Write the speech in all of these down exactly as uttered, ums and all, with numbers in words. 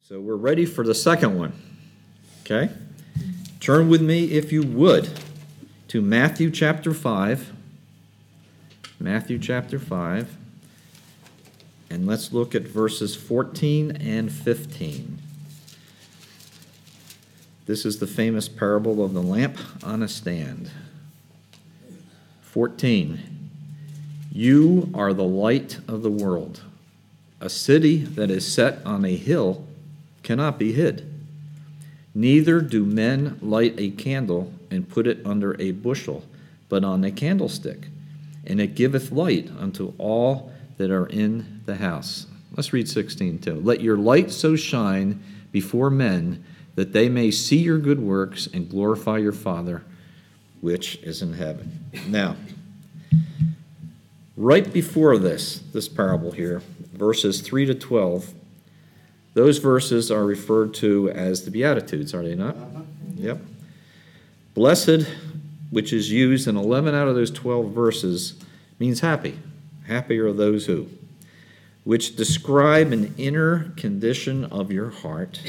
So we're ready for the second one, okay? Turn with me, if you would, to Matthew chapter five. Matthew chapter five. And let's look at verses fourteen and fifteen. This is the famous parable of the lamp on a stand. fourteen. You are the light of the world. A city that is set on a hill cannot be hid. Neither do men light a candle and put it under a bushel, but on a candlestick, and it giveth light unto all that are in the house. Let's read sixteen too. Let your light so shine before men that they may see your good works and glorify your Father which is in heaven. Now, right before this, this parable here, verses three to twelve, those verses are referred to as the Beatitudes, are they not? Uh-huh. Yep. Blessed, which is used in eleven out of those twelve verses, means happy. Happy are those who, which describe an inner condition of your heart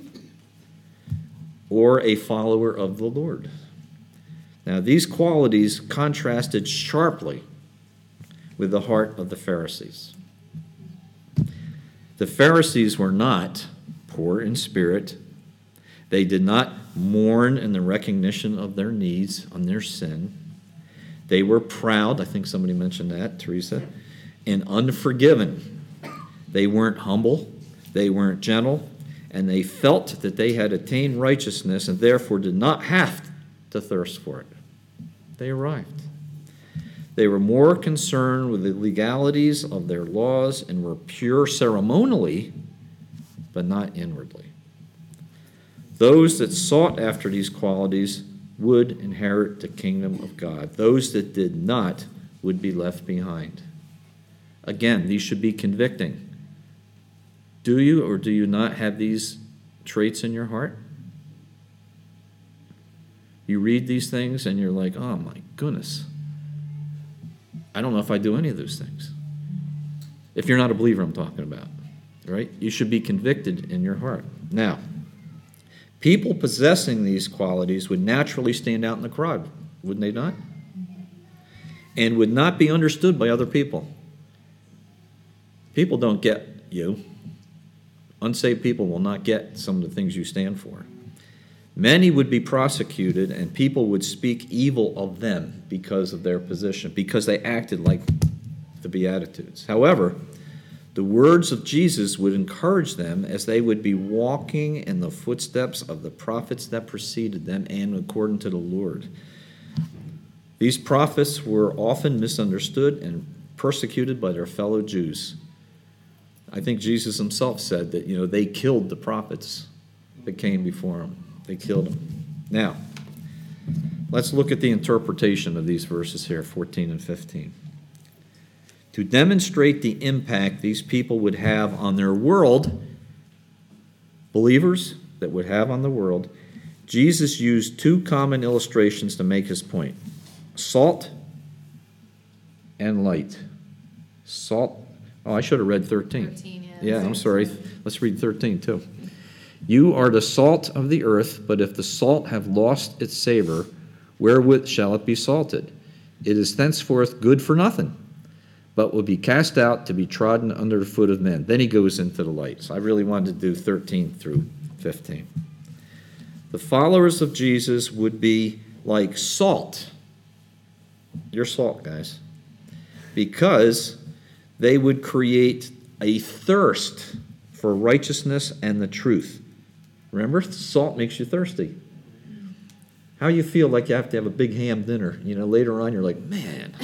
or a follower of the Lord. Now, these qualities contrasted sharply with the heart of the Pharisees. The Pharisees were not poor in spirit. They did not mourn in the recognition of their needs and their sin. They were proud, I think somebody mentioned that, Teresa, and unforgiven. They weren't humble, they weren't gentle, and they felt that they had attained righteousness and therefore did not have to thirst for it. They arrived. They were more concerned with the legalities of their laws and were pure ceremonially, but not inwardly. Those that sought after these qualities would inherit the kingdom of God. Those that did not would be left behind. Again, these should be convicting. Do you or do you not have these traits in your heart? You read these things and you're like, oh my goodness, I don't know if I do any of those things. If you're not a believer, I'm talking about, right? You should be convicted in your heart. Now, people possessing these qualities would naturally stand out in the crowd, wouldn't they not? And would not be understood by other people. People don't get you. Unsaved people will not get some of the things you stand for. Many would be prosecuted, and people would speak evil of them because of their position, because they acted like the Beatitudes. However, the words of Jesus would encourage them as they would be walking in the footsteps of the prophets that preceded them and according to the Lord. These prophets were often misunderstood and persecuted by their fellow Jews. I think Jesus himself said that, you know, they killed the prophets that came before him. They killed them. Now, let's look at the interpretation of these verses here, fourteen and fifteen. To demonstrate the impact these people would have on their world, believers that would have on the world, Jesus used two common illustrations to make his point. Salt and light. Salt. Oh, I should have read thirteen. thirteen yeah, yeah, I'm sorry. Let's read thirteen too. You are the salt of the earth, but if the salt have lost its savor, wherewith shall it be salted? It is thenceforth good for nothing, but will be cast out to be trodden under the foot of men. Then he goes into the light. So I really wanted to do thirteen through fifteen. The followers of Jesus would be like salt. You're salt, guys. Because they would create a thirst for righteousness and the truth. Remember, salt makes you thirsty. How you feel like you have to have a big ham dinner. You know, later on you're like, man.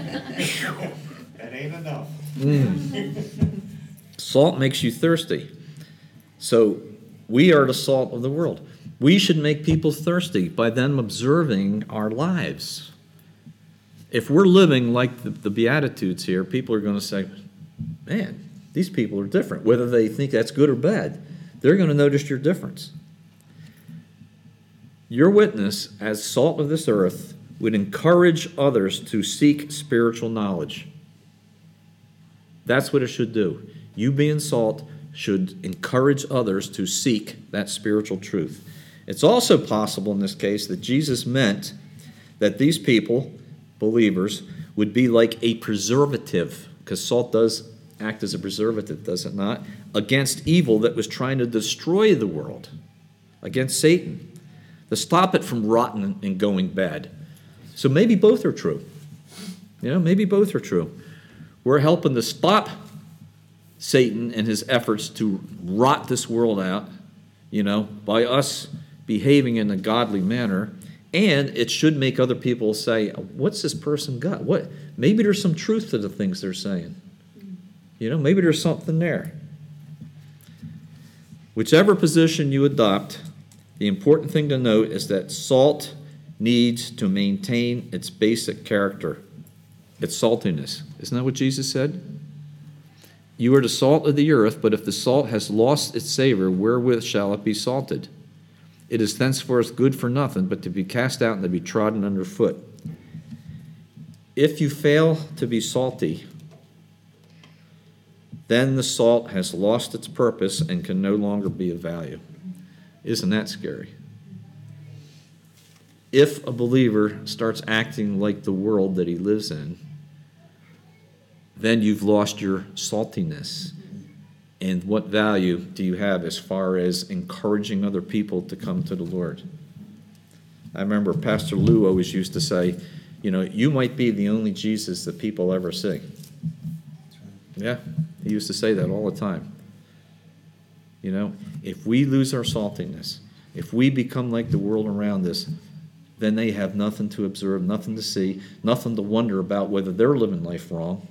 That ain't enough. Mm. Salt makes you thirsty. So we are the salt of the world. We should make people thirsty by them observing our lives. If we're living like the, the Beatitudes here, people are going to say, man, these people are different. Whether they think that's good or bad, they're going to notice your difference. Your witness as salt of this earth would encourage others to seek spiritual knowledge. That's what it should do. You being salt should encourage others to seek that spiritual truth. It's also possible in this case that Jesus meant that these people, believers, would be like a preservative, because salt does act as a preservative, does it not? Against evil that was trying to destroy the world, against Satan, to stop it from rotting and going bad. So maybe both are true. You know, maybe both are true. We're helping to stop Satan and his efforts to rot this world out, you know, by us behaving in a godly manner. And it should make other people say, what's this person got? What? Maybe there's some truth to the things they're saying. You know, maybe there's something there. Whichever position you adopt, the important thing to note is that salt needs to maintain its basic character, its saltiness. Isn't that what Jesus said? You are the salt of the earth, but if the salt has lost its savor, wherewith shall it be salted? It is thenceforth good for nothing, but to be cast out and to be trodden under foot. If you fail to be salty, then the salt has lost its purpose and can no longer be of value. Isn't that scary? If a believer starts acting like the world that he lives in, then you've lost your saltiness. And what value do you have as far as encouraging other people to come to the Lord? I remember Pastor Lou always used to say, you know, you might be the only Jesus that people ever see. Yeah, he used to say that all the time. You know, if we lose our saltiness, if we become like the world around us, then they have nothing to observe, nothing to see, nothing to wonder about whether they're living life wrong.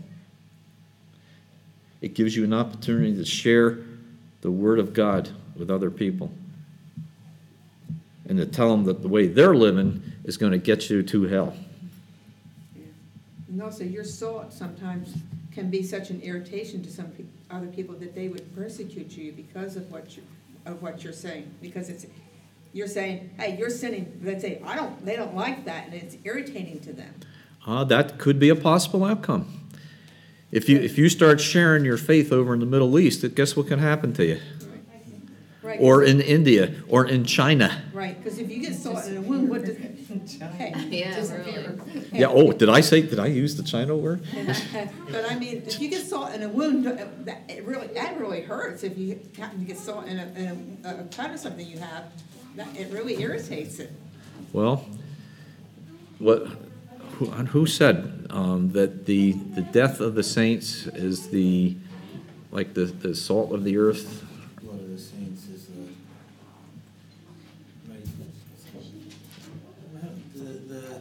It gives you an opportunity to share the Word of God with other people and to tell them that the way they're living is going to get you to hell. Yeah. And also, your salt sometimes can be such an irritation to some pe- other people that they would persecute you because of what you of what you're saying. Because it's you're saying, hey, you're sinning. They say, I don't. They don't like that, and it's irritating to them. Uh, that could be a possible outcome. If you if you start sharing your faith over in the Middle East, guess what can happen to you? Right. Or in India, or in China. Right, because if you get salt in a wound, what does hey, Yeah, disappear. Hey. Yeah. Oh, did I say? Did I use the China word? But I mean, if you get salt in a wound, uh, that it really that really hurts. If you happen to get salt in a, in a, a cut or something you have, that, it really irritates it. Well, what? Who, who said um, that the the death of the saints is the like the, the salt of the earth? Blood of the saints is the right. The the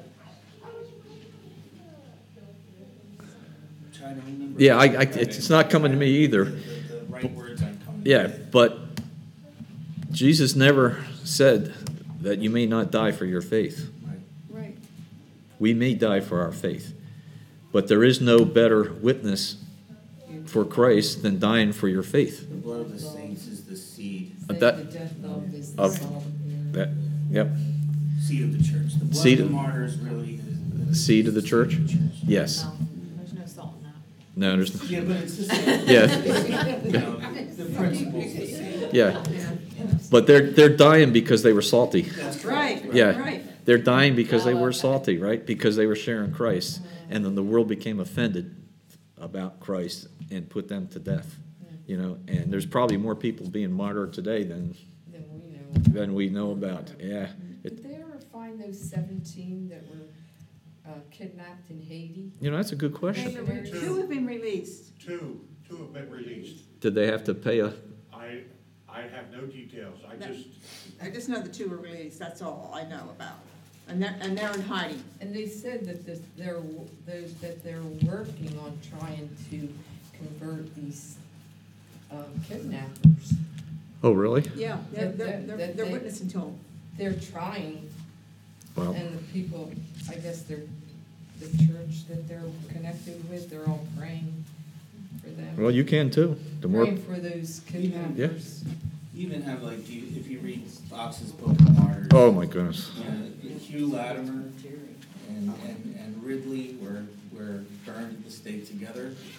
trying to remember. Yeah, I, I, it's not coming to me either. The, the, the right words aren't coming. Yeah, but Jesus never said that you may not die for your faith. Right. Right. We may die for our faith, but there is no better witness for Christ than dying for your faith. The blood of the saints is the seed. Uh, that- The death of is the of- salt. That, yep, Seed of the church. The blood Seed of of- the martyrs really is the seed of the church. Yes. No, there's no salt in that. No, there's. Yeah, but it's the same. Yeah. You know, the principle's the same. Yeah, Yeah. but they're they're dying because they were salty. That's Right. correct. Yeah. Right. They're dying because they were salty, right? Because they were sharing Christ, and then the world became offended about Christ and put them to death. You know, and there's probably more people being martyred today than Then we know. than we know about. Yeah. It, Did they ever find those seventeen that were uh, kidnapped in Haiti? you know, that's a good They question. have been- Two have been released. Two, two have been released. Did they have to pay a? I, I have no details. I No. just, I just know the two were released. That's all I know about. And they're and they're in hiding. And they said that this, they're, those, that they're working on trying to convert these um, kidnappers. Oh, really? Yeah, they're That- they're, that- they're, that they're they- witnessing to them. They're trying, Well, and the people, I guess they're, the church that they're connected with, they're all praying for them. well, you can too. The more, Praying for those kidnappers. You even have like you, if you read Fox's Book of Martyrs. oh my goodness. uh, Hugh Latimer and, and, and Ridley were were burned at the stake together.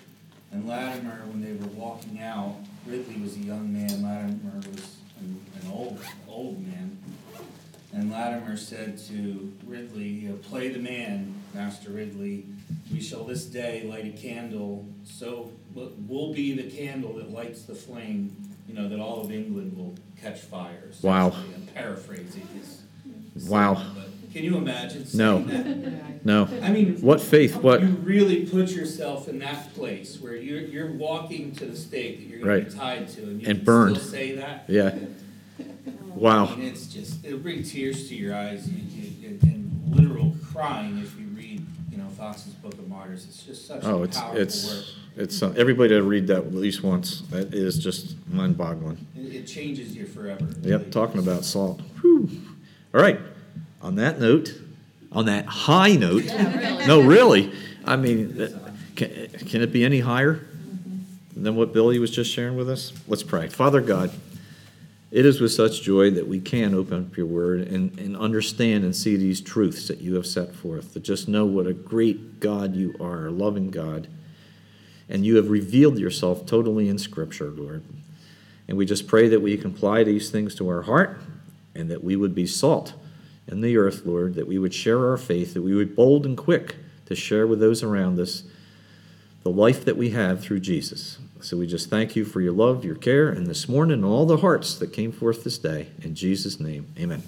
And Latimer, when they were walking out, Ridley was a young man, Latimer was an, an old, old man. And Latimer said to Ridley, you know, play the man, Master Ridley. We shall this day light a candle, so we'll be the candle that lights the flame, you know, that all of England will catch fire. Wow. essentially. I'm paraphrasing his. his Wow. statement, but can you imagine No. saying that? Yeah, No. I mean, What faith, what, you really put yourself in that place where you're you're walking to the stake that you're going to Right. be tied to, and you And can burned. still say that. yeah. I Wow. mean, it's just it'll bring tears to your eyes, you, you, and, and literal crying if you read, you know, Fox's Book of Martyrs. It's just such Oh, a it's, powerful it's, work. it's, uh, everybody to read that at least once. That is just mind-boggling. It, it changes you forever. It Yep, really talking does. about salt. Whew. All right, on that note, on that high note, no, really, I mean, uh, can, can it be any higher than what Billy was just sharing with us? Let's pray. Father God, it is with such joy that we can open up your word and, and understand and see these truths that you have set forth, to just know what a great God you are, a loving God. And you have revealed yourself totally in Scripture, Lord. And we just pray that we can apply these things to our heart and that we would be salt in the earth, Lord, that we would share our faith, that we would be bold and quick to share with those around us the life that we have through Jesus. So we just thank you for your love, your care, and this morning, all the hearts that came forth this day. In Jesus' name, amen.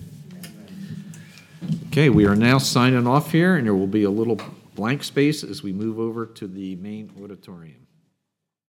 Okay, we are now signing off here, and there will be a little blank space as we move over to the main auditorium.